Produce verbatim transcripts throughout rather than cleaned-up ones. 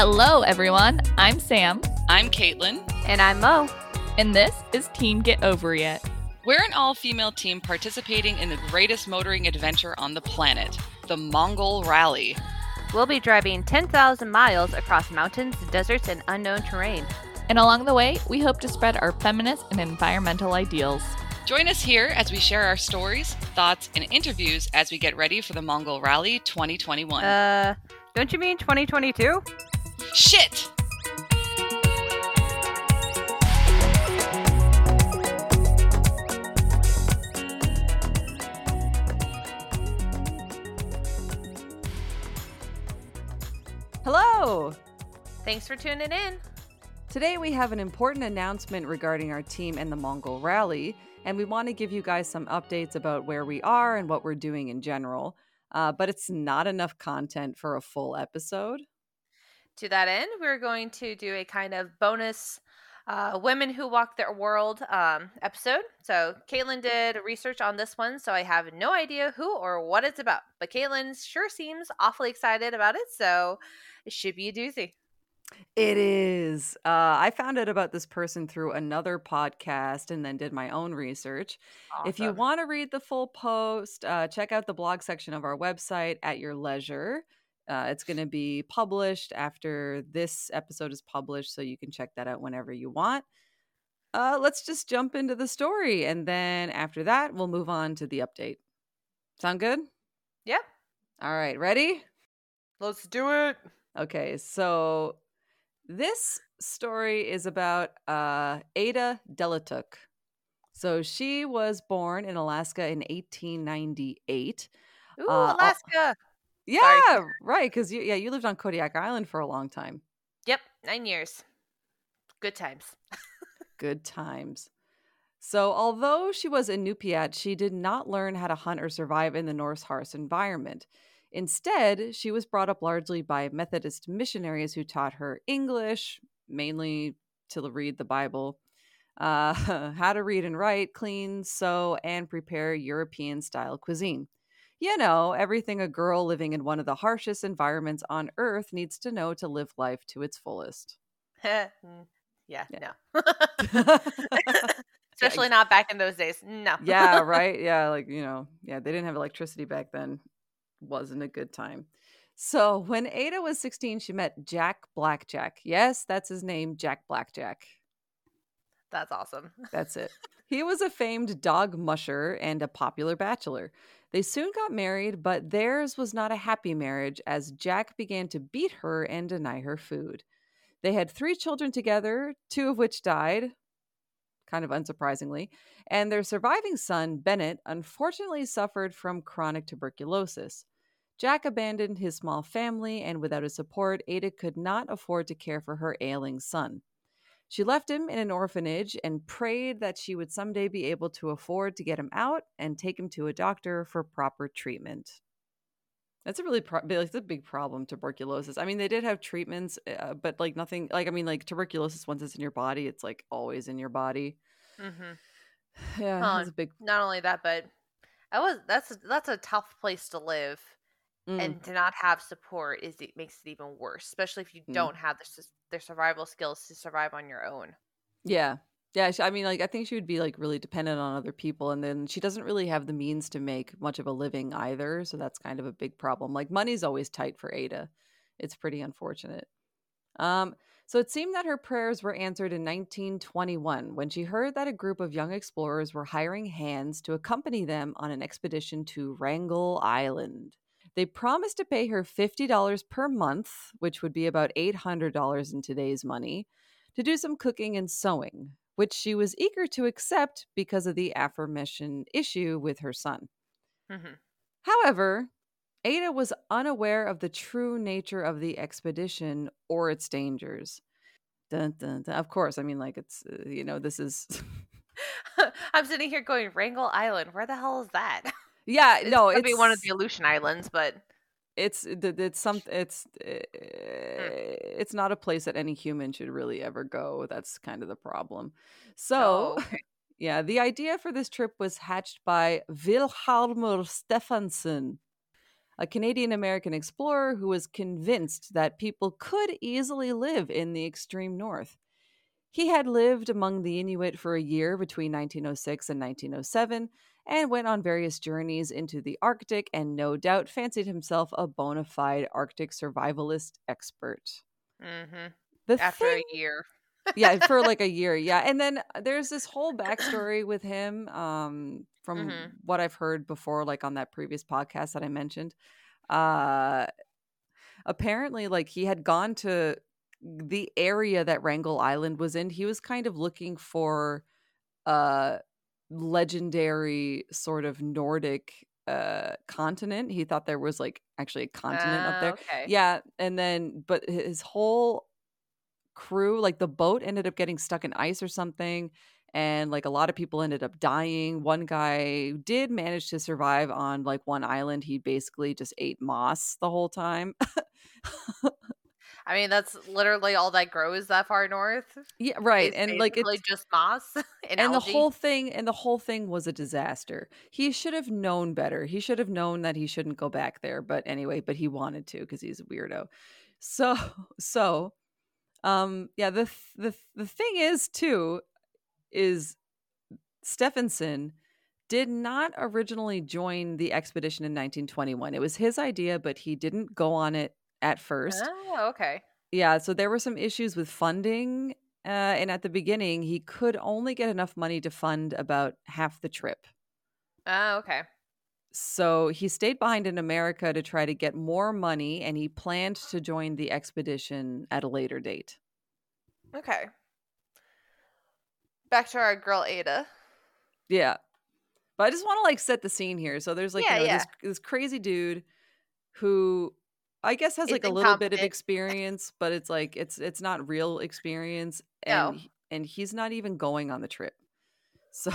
Hello, everyone. I'm Sam. I'm Caitlin. And I'm Mo. And this is Team Get Over It. We're an all-female team participating in the greatest motoring adventure on the planet, the Mongol Rally. We'll be driving ten thousand miles across mountains, deserts, and unknown terrain. And along the way, we hope to spread our feminist and environmental ideals. Join us here as we share our stories, thoughts, and interviews as we get ready for the Mongol Rally twenty twenty-one. Uh, don't you mean twenty twenty-two? Shit! Hello! Thanks for tuning in. Today we have an important announcement regarding our team and the Mongol Rally, and we want to give you guys some updates about where we are and what we're doing in general, uh, but it's not enough content for a full episode. To that end, we're going to do a kind of bonus uh, Women Who Walk Their World um, episode. So Caitlin did research on this one, so I have no idea who or what it's about. But Caitlin sure seems awfully excited about it, so it should be a doozy. It is. Uh, I found out about this person through another podcast and then did my own research. Awesome. If you want to read the full post, uh, check out the blog section of our website at your leisure. Uh, it's going to be published after this episode is published, so you can check that out whenever you want. Uh, let's just jump into the story, and then after that, we'll move on to the update. Sound good? Yep. All right, ready? Let's do it. Okay, so this story is about uh, Ada Delatuk. So she was born in Alaska in eighteen ninety-eight. Ooh, Uh, Alaska. Yeah, Sorry. right, because you, yeah, you lived on Kodiak Island for a long time. Yep, nine years. Good times. Good times. So although she was Inupiat, she did not learn how to hunt or survive in the Norse harsh environment. Instead, she was brought up largely by Methodist missionaries who taught her English, mainly to read the Bible, uh, how to read and write, clean, sew, and prepare European-style cuisine. You know, everything a girl living in one of the harshest environments on Earth needs to know to live life to its fullest. yeah, Yeah. no. Especially not back in those days. No. Yeah, right? Yeah, like, you know, yeah, they didn't have electricity back then. Wasn't a good time. So when Ada was sixteen, she met Jack Blackjack. Yes, that's his name, Jack Blackjack. That's awesome. That's it. He was a famed dog musher and a popular bachelor. They soon got married, but theirs was not a happy marriage as Jack began to beat her and deny her food. They had three children together, two of which died, kind of unsurprisingly, and their surviving son, Bennett, unfortunately suffered from chronic tuberculosis. Jack abandoned his small family, and without his support, Ada could not afford to care for her ailing son. She left him in an orphanage and prayed that she would someday be able to afford to get him out and take him to a doctor for proper treatment. That's a really pro- it's a big problem, tuberculosis. I mean, they did have treatments, uh, but like nothing, like, I mean, like tuberculosis, once it's in your body, it's like always in your body. Mm-hmm. Yeah, Well, that's a big... Not only that, but I was that's that's a tough place to live, Mm. and to not have support is it makes it even worse, especially if you Mm. don't have the, sus- their survival skills to survive on your own. Yeah. Yeah, she- I mean, like, I think she would be, like, really dependent on other people, and then she doesn't really have the means to make much of a living either, so that's kind of a big problem. Like, money's always tight for Ada. It's pretty unfortunate. Um, so it seemed that her prayers were answered in nineteen twenty-one when she heard that a group of young explorers were hiring hands to accompany them on an expedition to Wrangel Island. They promised to pay her fifty dollars per month, which would be about eight hundred dollars in today's money, to do some cooking and sewing, which she was eager to accept because of the aforementioned issue with her son. Mm-hmm. However, Ada was unaware of the true nature of the expedition or its dangers. Dun, dun, dun. Of course, I mean, like, it's, uh, you know, this is... I'm sitting here going, Wrangel Island, where the hell is that? Yeah, It's no, gotta it's... be one of the Aleutian Islands, but It's it's some it's it's not a place that any human should really ever go. That's kind of the problem. So, oh, okay. yeah, the idea for this trip was hatched by Vilhjalmur Stefansson. a Canadian-American explorer who was convinced that people could easily live in the extreme north. He had lived among the Inuit for a year between nineteen oh six and nineteen oh seven and went on various journeys into the Arctic and no doubt fancied himself a bona fide Arctic survivalist expert. Mm-hmm. The After thing, a year. yeah, for like a year, yeah. And then there's this whole backstory with him um, from Mhm. what I've heard before, like on that previous podcast that I mentioned. Uh, apparently, like he had gone to the area that Wrangel Island was in. He was kind of looking for a legendary sort of Nordic uh continent. He thought there was like actually a continent up Ah, there. okay. Yeah, and then but his whole crew, like the boat ended up getting stuck in ice or something, and like a lot of people ended up dying. One guy did manage to survive on like one island. He basically just ate moss the whole time. I mean, that's literally all that grows that far north. Yeah, right. Is And like basically it's just moss and and the algae. whole thing and the whole thing was a disaster. He should have known better. He should have known that he shouldn't go back there. But anyway, but he wanted to because he's a weirdo. So so um yeah, the th- the th- the thing is too is Stephenson did not originally join the expedition in nineteen twenty-one. It was his idea, but he didn't go on it at first. Oh, okay. Yeah, so there were some issues with funding. Uh, and at the beginning, he could only get enough money to fund about half the trip. Oh, okay. So he stayed behind in America to try to get more money, and he planned to join the expedition at a later date. Okay. Back to our girl Ada. Yeah. But I just want to like set the scene here. So there's like, Yeah, you know, yeah. this this crazy dude who I guess has Is like a little bit of incompetent. experience, but it's like it's it's not real experience, No. and and he's not even going on the trip. So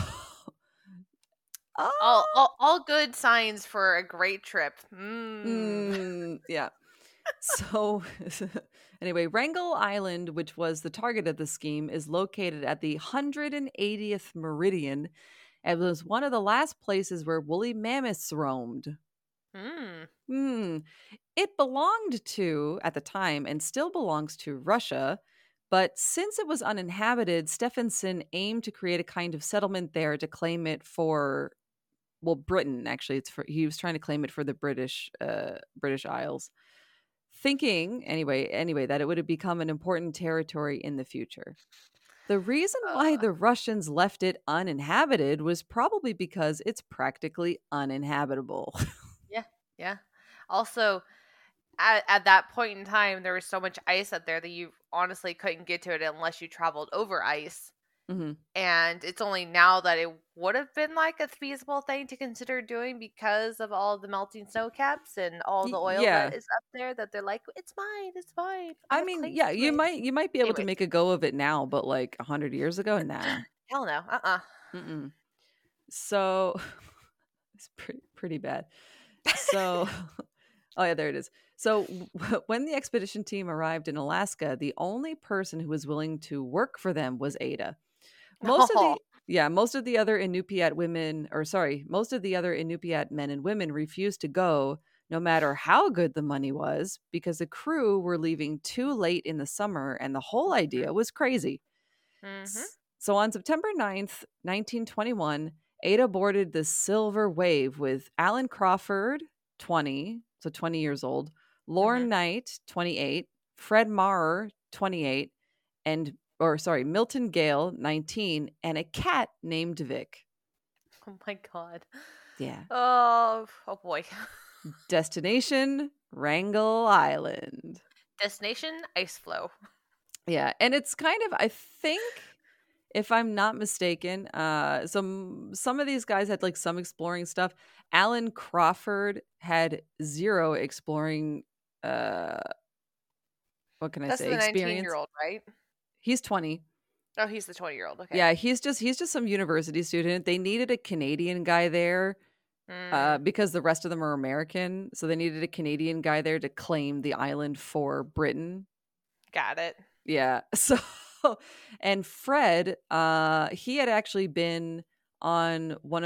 All, oh, all, all good signs for a great trip. Mm. mm, yeah. So anyway, Wrangel Island, which was the target of the scheme, is located at the one hundred eightieth meridian and was one of the last places where woolly mammoths roamed. Mm. Hmm. It belonged to, at the time, and still belongs to Russia, but since it was uninhabited, Stephenson aimed to create a kind of settlement there to claim it for, well, Britain. Actually, it's for he was trying to claim it for the British, uh, British Isles, thinking anyway, anyway that it would have become an important territory in the future. The reason why Uh. the Russians left it uninhabited was probably because it's practically uninhabitable. Yeah, yeah. Also, at, at that point in time, there was so much ice up there that you honestly couldn't get to it unless you traveled over ice. hmm And it's only now that it would have been like a feasible thing to consider doing because of all the melting snow caps and all Y- the oil yeah. that is up there that they're like, it's mine, it's mine. I have mean, claims yeah, to you it." might you might be able to Anyways. make a go of it now, but like a hundred years ago, nah. Hell no. Uh uh Mm-mm. So it's pretty pretty bad. So, oh yeah, there it is. So w- when the expedition team arrived in Alaska, the only person who was willing to work for them was Ada. Most of Oh. the yeah, most of the other Inupiat women, or sorry, most of the other Inupiat men and women refused to go, no matter how good the money was, because the crew were leaving too late in the summer, and the whole idea was crazy. Mm-hmm. S- So on September ninth, nineteen twenty-one, Ada boarded the Silver Wave with Alan Crawford, twenty, so twenty years old, Lauren Mhm. Knight, twenty-eight, Fred Maurer, twenty-eight, and, or sorry, Milton Gale, nineteen, and a cat named Vic. Oh my god. Yeah. Oh, oh boy. Destination, Wrangel Island. Destination, ice flow. Yeah, and it's kind of, I think, if I'm not mistaken, uh, some some of these guys had like some exploring stuff. Alan Crawford had zero exploring. Uh, what can I That's say? the Experience. nineteen-year-old, right? He's twenty. Oh, he's the twenty-year-old. Okay. Yeah, he's just he's just some university student. They needed a Canadian guy there. Mm. Uh, because the rest of them are American, so they needed a Canadian guy there to claim the island for Britain. Got it. Yeah. So, and Fred, uh, he had actually been on one of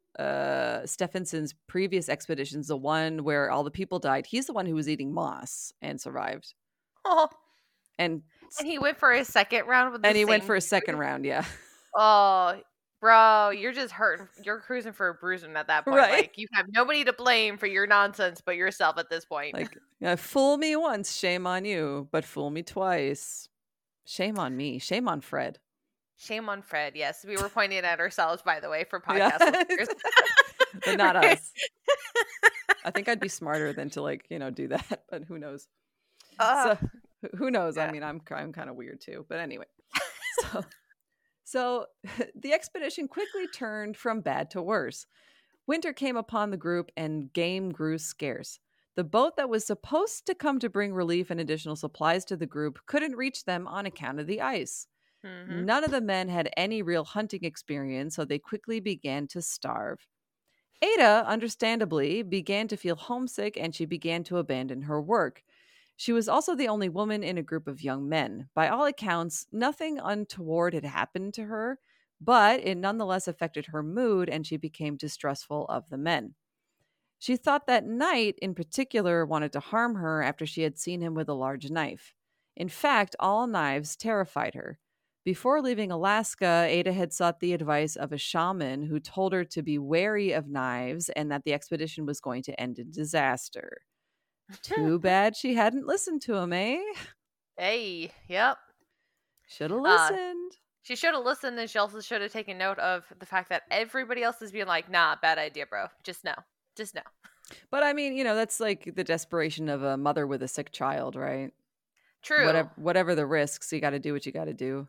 uh, Stephenson's previous expeditions, the one where all the people died, he's the one who was eating moss and survived. Oh, And and he went for a second round with the and he went same for a dude? second round, yeah. Oh, bro, you're just hurting. You're cruising for a bruising at that point. Right. Like, you have nobody to blame for your nonsense but yourself at this point. Like, uh, fool me once, shame on you, but fool me twice. Shame on me. Shame on Fred. Shame on Fred. Yes, we were pointing at ourselves, by the way, for Yeah. podcast listeners. But not Right. us. I think I'd be smarter than to, like, you know, do that, but who knows? Uh, So who- who knows? I yeah. mean, I'm I'm kind of weird too, but anyway. So so the expedition quickly turned from bad to worse. Winter came upon the group and game grew scarce. The boat that was supposed to come to bring relief and additional supplies to the group couldn't reach them on account of the ice. Mhm. None of the men had any real hunting experience, so they quickly began to starve. Ada, understandably, began to feel homesick and she began to abandon her work. She was also the only woman in a group of young men. By all accounts, nothing untoward had happened to her, but it nonetheless affected her mood and she became distrustful of the men. She thought that Knight, in particular, wanted to harm her after she had seen him with a large knife. In fact, all knives terrified her. Before leaving Alaska, Ada had sought the advice of a shaman who told her to be wary of knives and that the expedition was going to end in disaster. Too bad she hadn't listened to him, eh? Hey, yep. Should have Uh, listened. She should have listened, and she also should have taken note of the fact that everybody else is being like, nah, bad idea, bro. Just no. Just no. But I mean, you know, that's like the desperation of a mother with a sick child, right? True. Whatever, whatever the risks, you got to do what you got to do.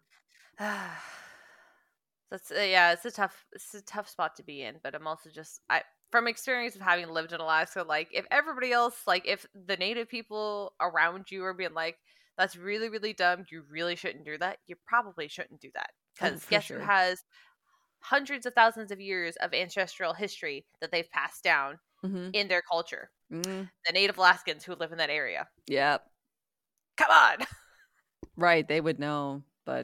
That's uh, yeah, it's a tough it's a tough spot to be in, but I'm also just I from experience of having lived in Alaska, like if everybody else, like if the native people around you are being like, that's really, really dumb, you really shouldn't do that, you probably shouldn't do that. Oh, Because for guess sure. who has hundreds of thousands of years of ancestral history that they've passed down Mm-hmm. in their culture? Mm, The native Alaskans who live in that area. yep. Come on. Right, they would know, but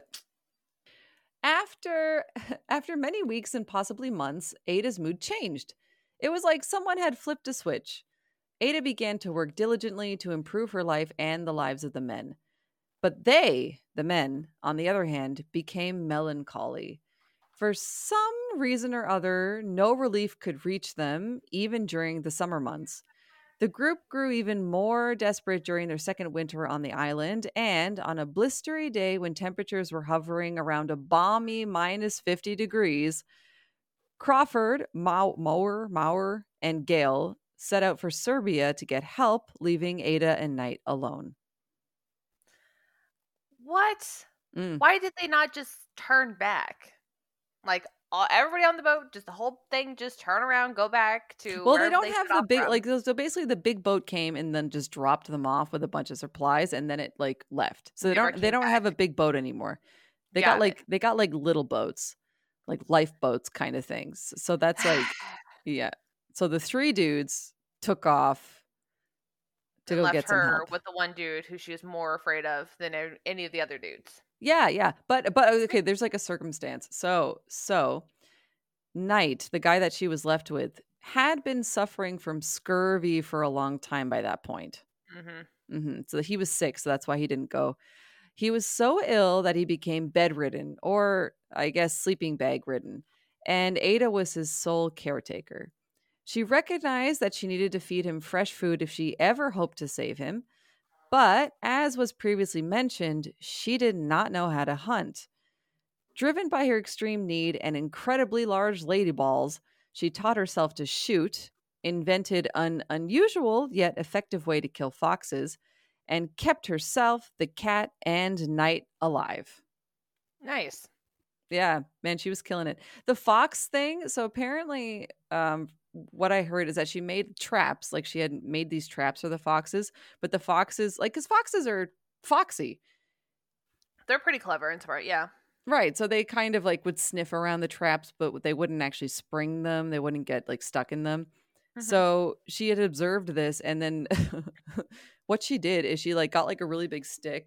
after after many weeks and possibly months, Ada's mood changed. It was like someone had flipped a switch. Ada began to work diligently to improve her life and the lives of the men. But they, the men, on the other hand, became melancholy. For some reason or other, no relief could reach them, even during the summer months. The group grew even more desperate during their second winter on the island, and on a blistery day when temperatures were hovering around a balmy minus fifty degrees, Crawford, Mau- Maurer, Maurer, and Gale set out for Serbia to get help, leaving Ada and Knight alone. What? Mm. Why did they not just turn back? Like all, everybody on the boat, just the whole thing, just turn around, go back to. Well, they wherever don't they have set the off big, from. like, so basically the big boat came and then just dropped them off with a bunch of supplies and then it, like, left. So they Never don't, they came don't have a back. big boat anymore. They Got got, it. like, they got, like, little boats, like lifeboats kind of things. So that's, like, yeah. So the three dudes took off to And go left get some her help. with the one dude who she was more afraid of than a- any of the other dudes. Yeah, yeah. But but okay, there's like a circumstance. So so Knight, the guy that she was left with, had been suffering from scurvy for a long time by that point. Mm-hmm. hmm So he was sick, so that's why he didn't go. He was so ill that he became bedridden, or I guess sleeping bag ridden, and Ada was his sole caretaker. She recognized that she needed to feed him fresh food if she ever hoped to save him. But, as was previously mentioned, she did not know how to hunt. Driven by her extreme need and incredibly large lady balls, she taught herself to shoot, invented an unusual yet effective way to kill foxes, and kept herself, the cat, and Knight alive. Nice. Yeah, man, she was killing it. The fox thing, so apparently, um, what I heard is that she made traps, like she had made these traps for the foxes, but the foxes, like, because foxes are foxy. They're pretty clever and smart, yeah. Right, so they kind of like would sniff around the traps, but they wouldn't actually spring them. They wouldn't get like stuck in them. Mhm. So she had observed this, and then what she did is she like got like a really big stick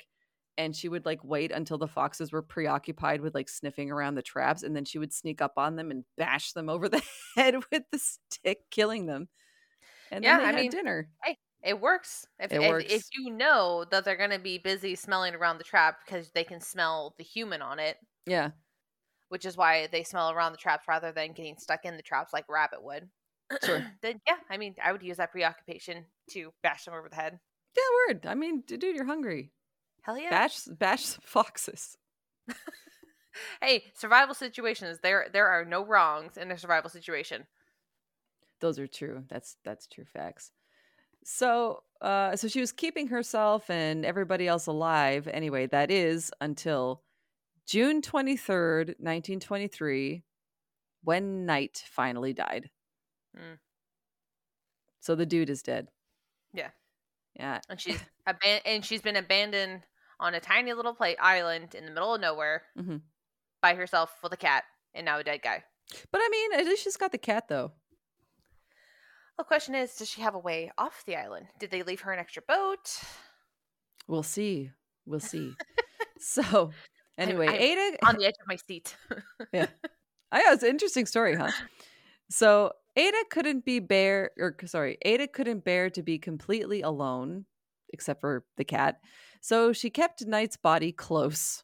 and she would like wait until the foxes were preoccupied with like sniffing around the traps, and then she would sneak up on them and bash them over the head with the stick, killing them. And Yeah, then they I had mean, dinner. hey, it works. If It if, works. if you know that they're gonna be busy smelling around the trap because they can smell the human on it, Yeah. which is why they smell around the traps rather than getting stuck in the traps like a rabbit would. Sure. Then yeah, I mean, I would use that preoccupation to bash them over the head. Yeah, word. I mean, d- dude, you're hungry. Hell yeah. Bash bash some foxes. Hey, survival situations. There there are no wrongs in a survival situation. Those are true. That's that's true facts. So, uh, so she was keeping herself and everybody else alive. Anyway, that is until June twenty-third, nineteen twenty-three, when Knight finally died. Mm. So the dude is dead. Yeah. Yeah. And she's aban- and she's been abandoned on a tiny little plate island in the middle of nowhere hmm by herself with a cat and now a dead guy. But I mean, at least she's got the cat, though. The question is, does she have a way off the island? Did they leave her an extra boat? We'll see. We'll see. So, anyway, I'm Ada on the edge of my seat. Yeah. I know, it's an interesting story, huh? So Ada couldn't be bear or sorry, Ada couldn't bear to be completely alone, except for the cat. So she kept Knight's body close.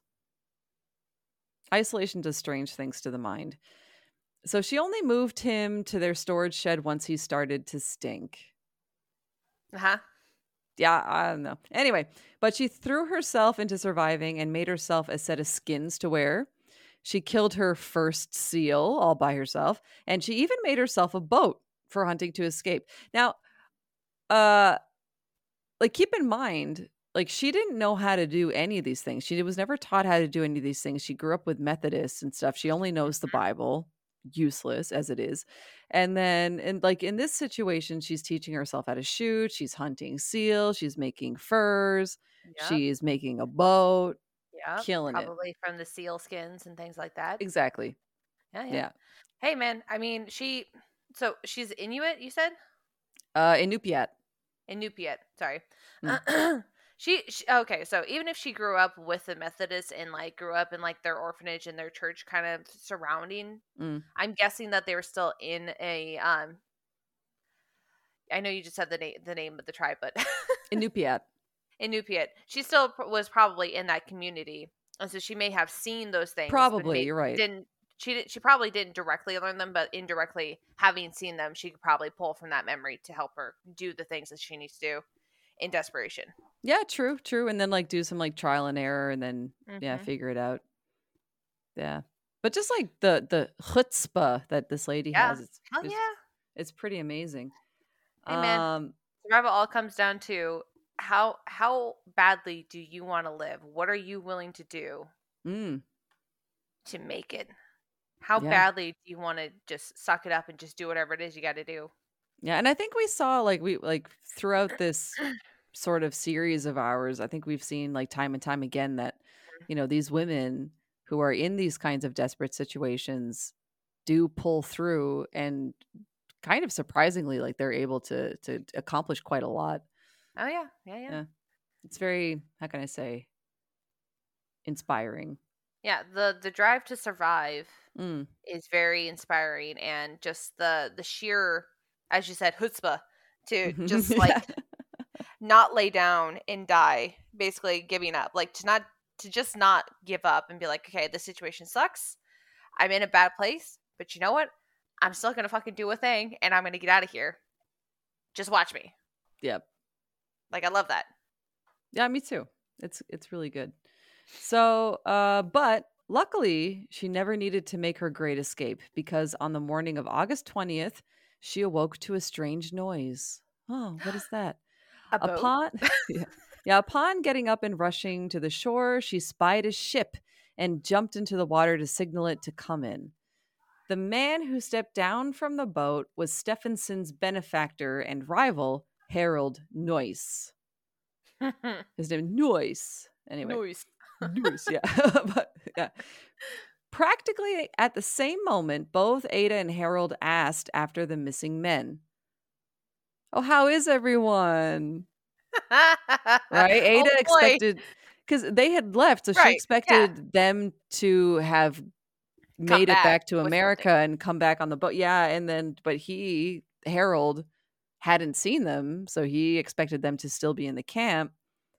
Isolation does strange things to the mind. So she only moved him to their storage shed once he started to stink. Uh-huh. Yeah, I don't know. Anyway, but she threw herself into surviving and made herself a set of skins to wear. She killed her first seal all by herself, and she even made herself a boat for hunting to escape. Now, uh, like keep in mind, like she didn't know how to do any of these things. She was never taught how to do any of these things. She grew up with Methodists and stuff. She only knows the Bible, useless as it is. And then, and like in this situation, she's teaching herself how to shoot. She's hunting seals. She's making furs. Yep. She's making a boat. Yeah, killing it. probably from the seal skins and things like that. Exactly. Yeah, yeah, Yeah. Hey, man. I mean, she. So she's Inuit. You said Uh, Inupiat. Inupiat. Sorry. Mm. she, she. Okay. So even if she grew up with the Methodists and like grew up in like their orphanage and their church kind of surrounding, Mm. I'm guessing that they were still in a. Um. I know you just said the name, the name of the tribe, but Inupiat. Inupiat. She still pr- was probably in that community, and so she may have seen those things. but Probably, may- you're right. Didn't she? Did, she probably didn't directly learn them, but indirectly, having seen them, she could probably pull from that memory to help her do the things that she needs to do in desperation. Yeah, true, true. And then like do some like trial and error, and then yeah, Mhm. figure it out. Yeah, but just like the the chutzpah that this lady Yeah. has, it's Hell it's, yeah! it's pretty amazing. Hey, man. Um, Survival all comes down to how how badly do you want to live? What are you willing to do mm, to make it? How Yeah. badly do you want to just suck it up and just do whatever it is you got to do? yeah, and I think we saw like we like throughout this sort of series of ours, I think we've seen like time and time again that you know these women who are in these kinds of desperate situations do pull through, and kind of surprisingly, like they're able to to accomplish quite a lot. Oh yeah, yeah, yeah. Yeah. It's very, how can I say, inspiring. Yeah, the the drive to survive Mm. is very inspiring, and just the the sheer, as you said, chutzpah to just Yeah. like not lay down and die, basically giving up, like to not to just not give up and be like, okay, this situation sucks, I'm in a bad place, but you know what? I'm still gonna fucking do a thing, and I'm gonna get out of here. Just watch me. Yep. Like I love that. Yeah, me too. It's it's really good. So, uh, but luckily, she never needed to make her great escape, because on the morning of August twentieth, she awoke to a strange noise. Oh, what is that? A boat. Upon yeah. yeah, upon getting up and rushing to the shore, she spied a ship and jumped into the water to signal it to come in. The man who stepped down from the boat was Stephenson's benefactor and rival, Harold Noyce. His name Noyce. Anyway. Noise. Noyce, yeah. But, yeah. Practically at the same moment, both Ada and Harold asked after the missing men. Oh, how is everyone? Right? Ada Oh, boy. expected because they had left, so she Right, yeah. expected them to have Come made it back back to with America something. and come back on the boat. Yeah, and then but he, Harold, hadn't seen them, so he expected them to still be in the camp.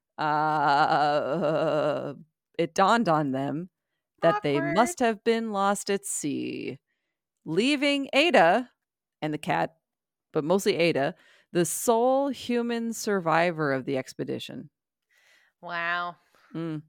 Uh, it dawned on them that they Awkward. must have been lost at sea, leaving Ada and the cat, but mostly Ada, the sole human survivor of the expedition. Wow. Mm,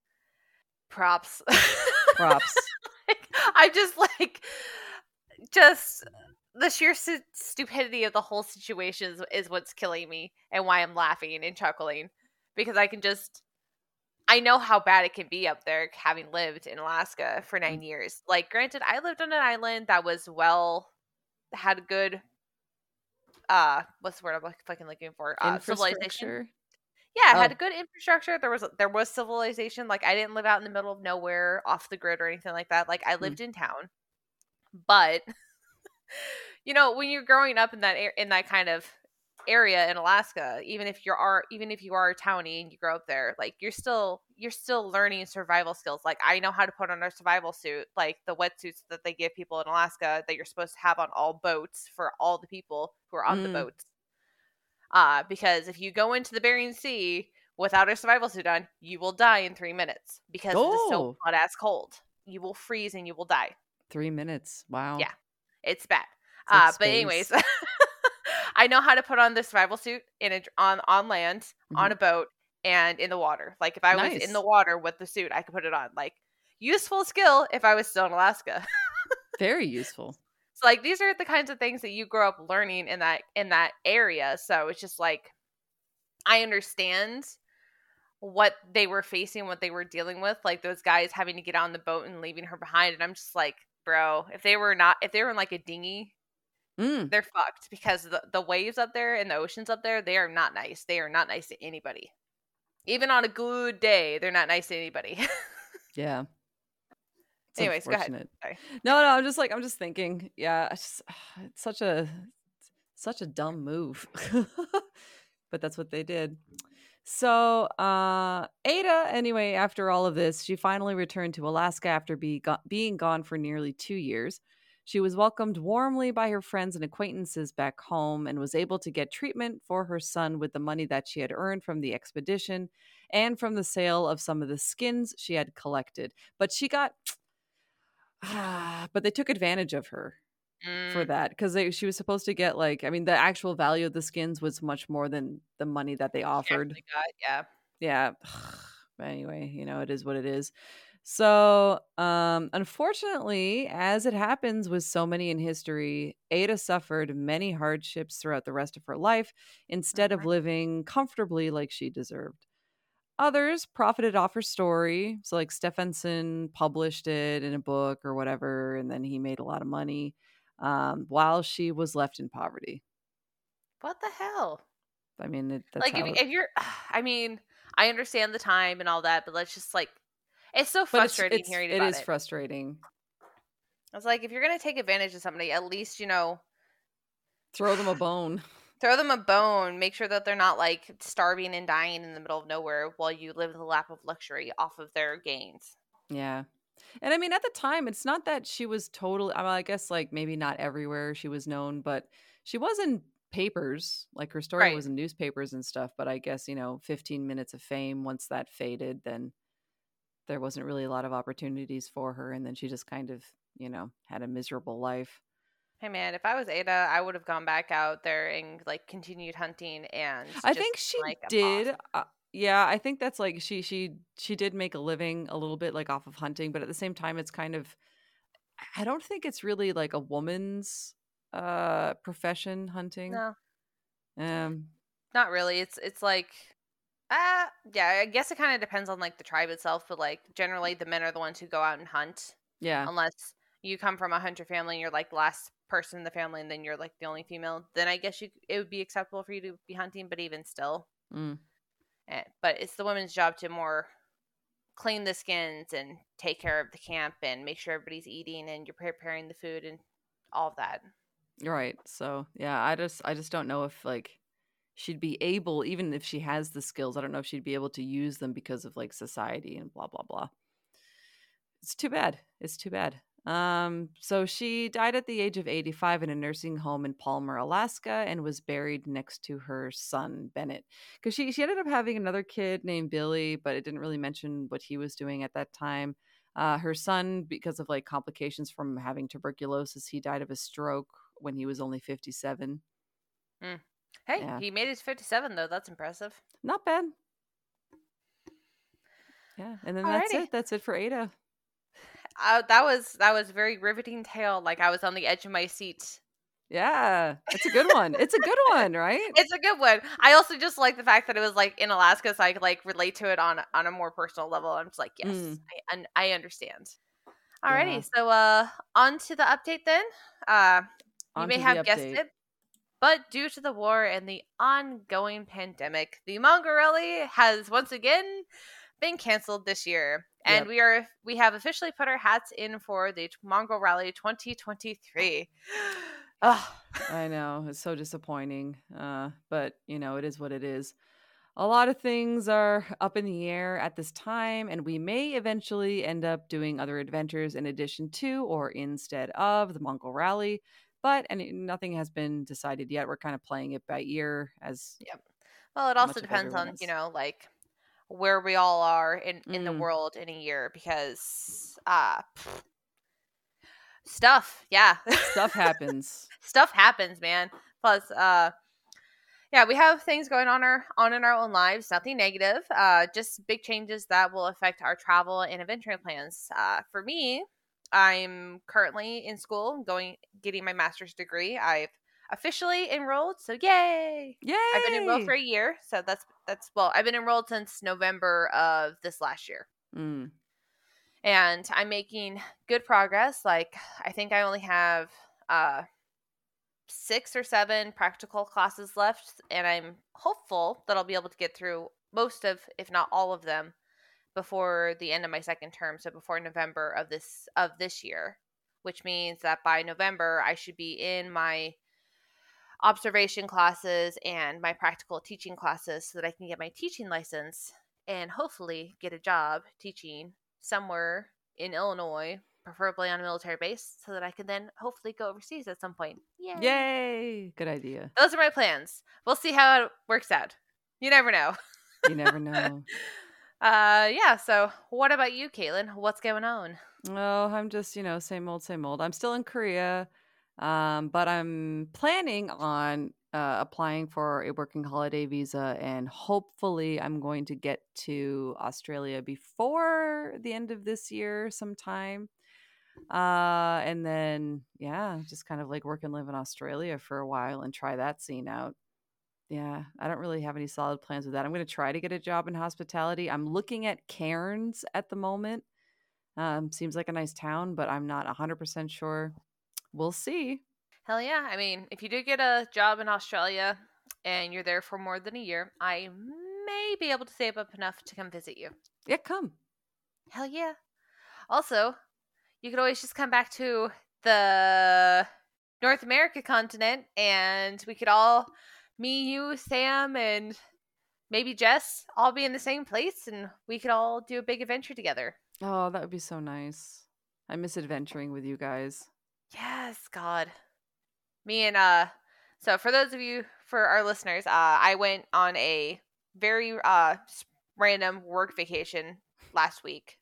Props. props. Like, I'm just like, just the sheer stu- stupidity of the whole situation is, is what's killing me and why I'm laughing and chuckling, because I can just, I know how bad it can be up there having lived in Alaska for nine Mm. years. Like, granted, I lived on an island that was well, had a good, uh, what's the word I'm like, fucking looking for? Uh, civilization. Infrastructure. Yeah, it had Oh. a good infrastructure. There was there was civilization. Like, I didn't live out in the middle of nowhere, off the grid or anything like that. Like, I Mm. lived in town. But you know, when you're growing up in that ar- in that kind of area in Alaska, even if you are even if you are a townie and you grow up there, like, you're still you're still learning survival skills. Like, I know how to put on a survival suit, like the wetsuits that they give people in Alaska that you're supposed to have on all boats for all the people who are on the Mm. boats. Uh, because if you go into the Bering Sea without a survival suit on, you will die in three minutes because it is so Oh, hot ass cold. You will freeze and you will die. three minutes. Wow. Yeah, it's bad. It's like Uh, but space. anyways, I know how to put on the survival suit in a, on on land, on Mhm. a boat, and in the water. Like, if I was in Nice. the water with the suit, I could put it on. Like, useful skill if I was still in Alaska. Very useful. So, like, these are the kinds of things that you grow up learning in that in that area. So it's just like, I understand what they were facing, what they were dealing with, like those guys having to get on the boat and leaving her behind. And I'm just like, bro, if they were not, if they were in like a dinghy, Mm. they're fucked, because the, the waves up there and the oceans up there, they are not nice. They are not nice to anybody. Even on a good day, they're not nice to anybody. Yeah. It's Anyways, go ahead. unfortunate. Sorry. No, no, I'm just like I'm just thinking. Yeah, it's, just, it's such a such a dumb move. But that's what they did. So, uh, Ada, anyway, after all of this, she finally returned to Alaska after be go- being gone for nearly two years. She was welcomed warmly by her friends and acquaintances back home and was able to get treatment for her son with the money that she had earned from the expedition and from the sale of some of the skins she had collected. But she got, but they took advantage of her for Mm, that because she was supposed to get like, I mean, the actual value of the skins was much more than the money that they she offered. actually got, yeah. Yeah. But anyway, you know, it is what it is. So, um, unfortunately, as it happens with so many in history, Ada suffered many hardships throughout the rest of her life instead of Mhm. living comfortably like she deserved. Others profited off her story. So, like, Stephenson published it in a book or whatever, and then he made a lot of money um, while she was left in poverty. What the hell? I mean, it, that's Like, if, how it, if you're, I mean, I understand the time and all that, but let's just like, it's so but it's frustrating it's hearing it about is it. frustrating. It's like, if you're gonna take advantage of somebody, at least, you know, Throw them a bone. throw them a bone. Make sure that they're not like starving and dying in the middle of nowhere while you live the lap of luxury off of their gains. Yeah. And I mean, at the time, it's not that she was totally, I, mean, I guess, like, maybe not everywhere she was known, but she was in papers. Like, her story Right. was in newspapers and stuff. But I guess, you know, fifteen minutes of fame, once that faded, then there wasn't really a lot of opportunities for her. And then she just kind of, you know, had a miserable life. Hey man, if I was Ada, I would have gone back out there and like continued hunting and I just think she like a did. boss. Uh, yeah, I think that's like she she she did make a living a little bit like off of hunting, but at the same time, it's kind of, I don't think it's really like a woman's uh profession, hunting. No, Um, not really. It's it's like, ah, yeah. I guess it kind of depends on like the tribe itself, but like generally the men are the ones who go out and hunt, yeah. unless you come from a hunter family and you're like the last person in the family, and then you're like the only female. Then I guess you it would be acceptable for you to be hunting, but even still, Mm. eh, but it's the women's job to more clean the skins and take care of the camp and make sure everybody's eating and you're preparing the food and all of that. You're right. So yeah, I just I just don't know if like she'd be able, even if she has the skills, I don't know if she'd be able to use them because of like society and blah blah blah. It's too bad. It's too bad. Um, so she died at the age of eighty-five in a nursing home in Palmer, Alaska, and was buried next to her son, Bennett. Because she, she ended up having another kid named Billy, but it didn't really mention what he was doing at that time. Uh, her son, because of like complications from having tuberculosis, he died of a stroke when he was only fifty-seven. Mm. Hey, Yeah. he made it to fifty-seven, though. That's impressive. Not bad. Yeah, and then that's Alrighty. it. That's it for Ada. Uh, that was that was a very riveting tale. Like, I was on the edge of my seat. Yeah, it's a good one. It's a good one, right? It's a good one. I also just like the fact that it was like in Alaska, so I could like relate to it on on a more personal level. I'm just like, yes, Mm. I un- I understand. Alrighty, Yeah. so uh, on to the update then. Uh, you On may to the have guessed update. it, but due to the war and the ongoing pandemic, the Mongol Rally has once again been canceled this year, and Yep. we are we have officially put our hats in for the Mongol Rally twenty twenty-three. Ugh. I know, it's so disappointing. Uh, but you know, it is what it is. A lot of things are up in the air at this time, and we may eventually end up doing other adventures in addition to or instead of the Mongol Rally. But and it- nothing has been decided yet. We're kind of playing it by ear, as Yep. Well, it much also of depends everyone on, you is. know, like where we all are in in the Mm. world in a year, because uh pff, stuff, yeah. Stuff happens. Stuff happens, man. Plus uh yeah, we have things going on our on in our own lives, nothing negative. Uh just big changes that will affect our travel and adventuring plans. Uh for me, I'm currently in school going getting my master's degree. I've officially enrolled, so yay. Yay! I've been enrolled for a year, so that's that's well, I've been enrolled since November of this last year. Mm. And I'm making good progress. Like, I think I only have uh six or seven practical classes left, and I'm hopeful that I'll be able to get through most of, if not all of them, before the end of my second term, so before November of this of this year, which means that by November I should be in my observation classes and my practical teaching classes so that I can get my teaching license and hopefully get a job teaching somewhere in Illinois, preferably on a military base, so that I can then hopefully go overseas at some point. Yay. Yay! Good idea. Those are my plans. We'll see how it works out. You never know. You never know. uh yeah, so what about you, Caitlin? What's going on? Oh, I'm just, you know, same old, same old. I'm still in Korea, um, but I'm planning on uh, applying for a working holiday visa, and hopefully I'm going to get to Australia before the end of this year sometime. Uh, and then, yeah, just kind of like work and live in Australia for a while and try that scene out. Yeah, I don't really have any solid plans with that. I'm going to try to get a job in hospitality. I'm looking at Cairns at the moment. Um, seems like a nice town, but I'm not one hundred percent sure. We'll see. Hell yeah. I mean, if you do get a job in Australia and you're there for more than a year, I may be able to save up enough to come visit you. Yeah, come. Hell yeah. Also, you could always just come back to the North America continent and we could all, me, you, Sam, and maybe Jess, all be in the same place and we could all do a big adventure together. Oh, that would be so nice. I miss adventuring with you guys. Yes, God. Me and, uh, so for those of you, for our listeners, uh, I went on a very, uh, random work vacation last week.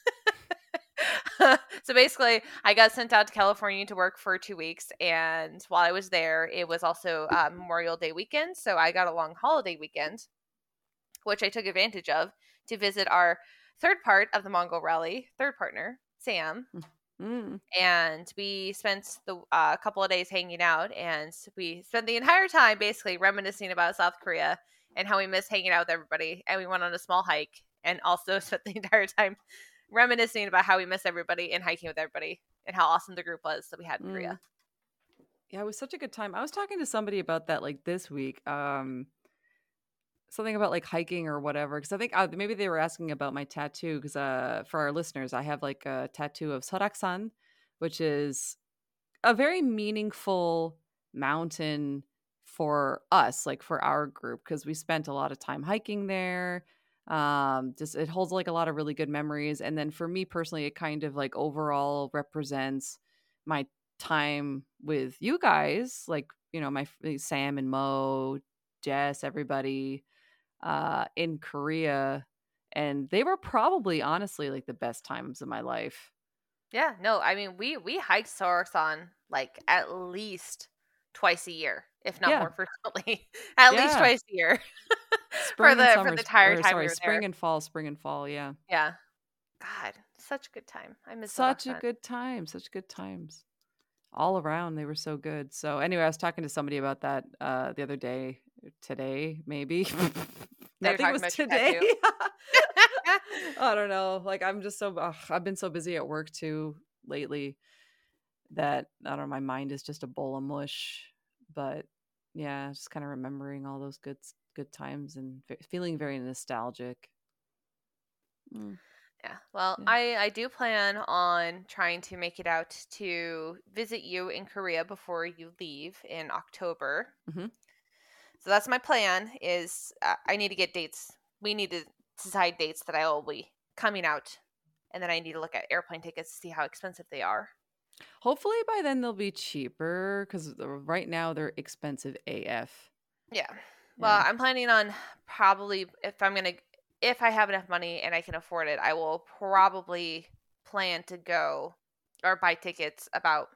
So basically, I got sent out to California to work for two weeks, and while I was there, it was also uh, Memorial Day weekend, so I got a long holiday weekend, which I took advantage of to visit our third part of the Mongol Rally, third partner, Sam, Mm. and we spent the uh, a couple of days hanging out, and we spent the entire time basically reminiscing about South Korea and how we miss hanging out with everybody, and we went on a small hike, and also spent the entire time reminiscing about how we miss everybody and hiking with everybody and how awesome the group was that we had in Mm. Korea. Yeah, it was such a good time. I was talking to somebody about that like this week. Um, something about like hiking or whatever. Because I think uh, maybe they were asking about my tattoo. Because uh, for our listeners, I have like a tattoo of Soraksan, which is a very meaningful mountain for us, like for our group, because we spent a lot of time hiking there. Um, just it holds like a lot of really good memories. And then for me personally, it kind of like overall represents my time with you guys, like, you know, my Sam and Mo, Jess, everybody uh in Korea. And they were probably honestly like the best times of my life. Yeah, no, I mean we we hiked Sorasan like at least twice a year, if not Yeah. more frequently. At least Yeah. twice a year. Spring for the and for summer, the sp- entire or time sorry, we were spring there. and fall, spring and fall. Yeah. Yeah. God, such a good time. I miss Such a Sorasan. good time. Such good times. All around, they were so good. So anyway, I was talking to somebody about that uh the other day, today, maybe. They were I think it talking was about your today. tattoo. I don't know. Like I'm just so ugh, I've been so busy at work too lately that I don't know, my mind is just a bowl of mush. But yeah, just kind of remembering all those good good times and fe- feeling very nostalgic. Mm, Yeah. Well, yeah. I I do plan on trying to make it out to visit you in Korea before you leave in October. Mhm. So that's my plan. Is uh, I need to get dates. We need to decide dates that I will be coming out, and then I need to look at airplane tickets to see how expensive they are. Hopefully by then they'll be cheaper because right now they're expensive A F. Yeah. Well, Yeah. I'm planning on probably if I'm gonna if I have enough money and I can afford it, I will probably plan to go or buy tickets about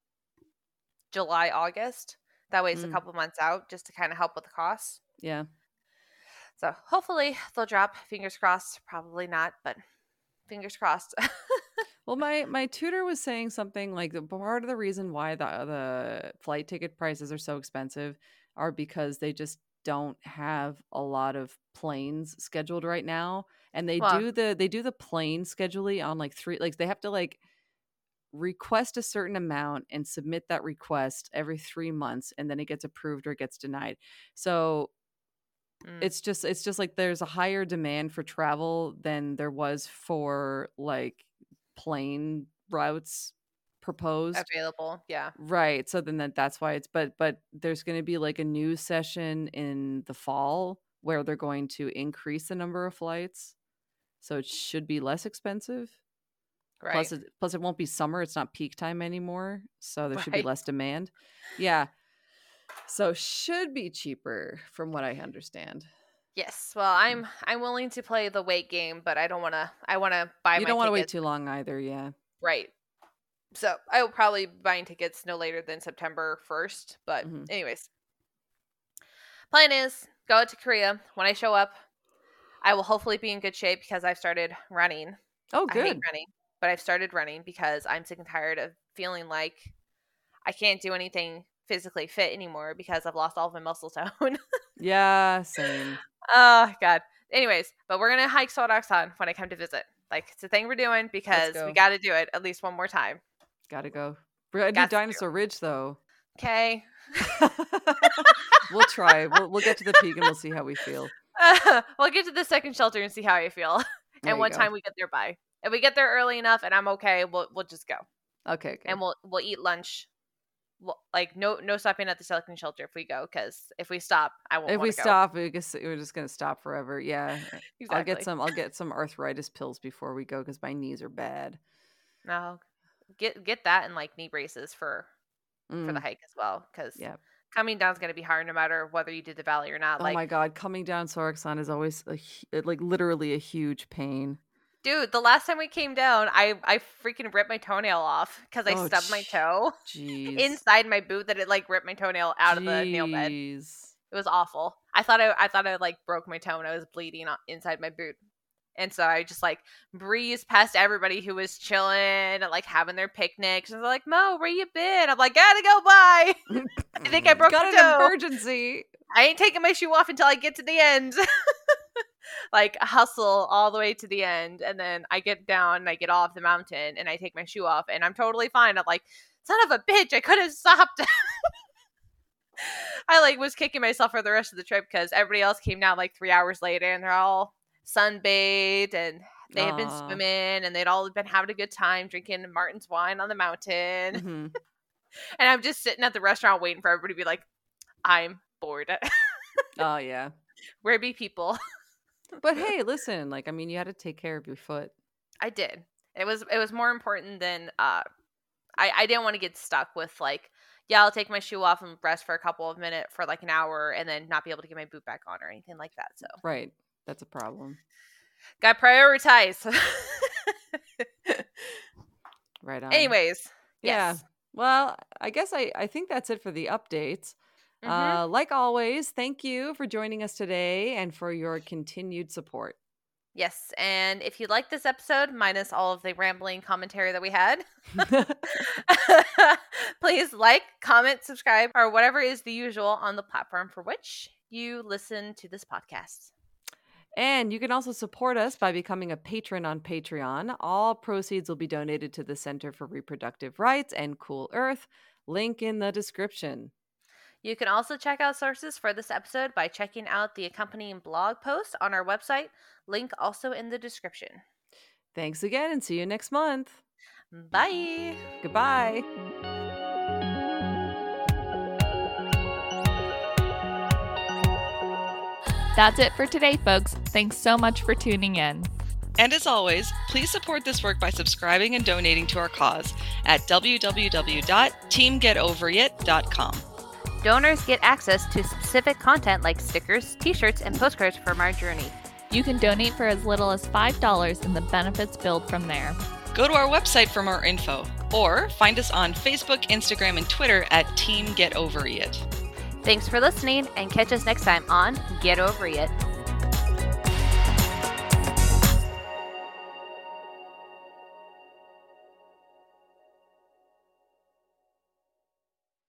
July, August. That way it's a Mm, couple months out just to kind of help with the costs. yeah. So hopefully they'll drop. Fingers crossed. Probably not, but fingers crossed. Well, my my tutor was saying something like the part of the reason why the the flight ticket prices are so expensive are because they just don't have a lot of planes scheduled right now, and they Well, do the they do the plane scheduling on like three, like they have to like request a certain amount and submit that request every three months, and then it gets approved or it gets denied. So mm, it's just it's just like there's a higher demand for travel than there was for like plane routes proposed. available. Yeah. Right. So then that, that's why it's but but there's going to be like a new session in the fall where they're going to increase the number of flights. So it should be less expensive. Right. Plus it, plus it won't be summer, it's not peak time anymore, so there should be Right. less demand. Yeah. So should be cheaper from what I understand. Yes. Well, I'm I'm willing to play the wait game, but I don't want to. I want to buy You my don't want to wait tickets. too long either, yeah. Right. So I will probably be buying tickets no later than September first. But Mhm. anyways, plan is go out to Korea. When I show up, I will hopefully be in good shape because I've started running. Oh, I hate good. running, but I've started running because I'm sick and tired of feeling like I can't do anything physically fit anymore because I've lost all of my muscle tone. Yeah, same. Oh God. Anyways, but we're gonna hike Soraksan when I come to visit. Like it's a thing we're doing because go. we got to do it at least one more time. Gotta go. We're gonna do Gots to do. Dinosaur Ridge though. Okay. We'll try. We'll we'll get to the peak and we'll see how we feel. We'll get to the second shelter and see how I feel. There And you what go. time we get there by. If we get there early enough and I'm okay, we'll we'll just go. Okay, okay. And we'll we'll eat lunch. We'll, like no no stopping at the second shelter if we go, because if we stop, I won't. If we wanna go. stop, we guess we're just gonna stop forever. Yeah. Exactly. I'll get some I'll get some arthritis pills before we go because my knees are bad. No, get get that and like knee braces for for the Mm, hike as well, because yeah. coming down is going to be hard no matter whether you did the valley or not. Oh Like, my god, coming down Soraksan is always a, hu- like literally a huge pain. dude, the last time we came down, I I freaking ripped my toenail off because I Oh, stubbed my j- toe Jeez. inside my boot that it like ripped my toenail out of the nail bed. Jeez. It was awful. I thought I I thought I like broke my toe and I was bleeding on- inside my boot. And so I just like breezed past everybody who was chilling and like having their picnics. And they're like, Mo, where you been? I'm like, gotta go bye. I think I broke Got my an toe. emergency. I ain't taking my shoe off until I get to the end. Like hustle all the way to the end. And then I get down and I get off the mountain and I take my shoe off and I'm totally fine. I'm like, son of a bitch, I could have stopped. I like was kicking myself for the rest of the trip because everybody else came down like three hours later and they're all sunbathed and they had been Aw. swimming and they'd all been having a good time drinking Martin's wine on the mountain. Mhm. And I'm just sitting at the restaurant waiting for everybody to be like, I'm bored. Oh, yeah. Where be people? But hey, listen, like, I mean, you had to take care of your foot. I did. It was it was more important than uh I, I didn't want to get stuck with like, yeah, I'll take my shoe off and rest for a couple of minutes for like an hour and then not be able to get my boot back on or anything like that. So Right. That's a problem. got prioritize. Right on. Anyways. Yeah. Yes. Well, I guess I, I think that's it for the updates. Mhm. Uh, like always, thank you for joining us today and for your continued support. Yes. And if you like this episode, minus all of the rambling commentary that we had, please like, comment, subscribe, or whatever is the usual on the platform for which you listen to this podcast. And you can also support us by becoming a patron on Patreon. All proceeds will be donated to the Center for Reproductive Rights and Cool Earth. Link in the description. You can also check out sources for this episode by checking out the accompanying blog post on our website. Link also in the description. Thanks again and see you next month. Bye. Goodbye. That's it for today, folks. Thanks so much for tuning in. And as always, please support this work by subscribing and donating to our cause at w w w dot team get over it dot com. Donors get access to specific content like stickers, t-shirts, and postcards from our journey. You can donate for as little as five dollars and the benefits build from there. Go to our website for more info, or find us on Facebook, Instagram, and Twitter at Team Get Over It. Thanks for listening, and catch us next time on Get Over It.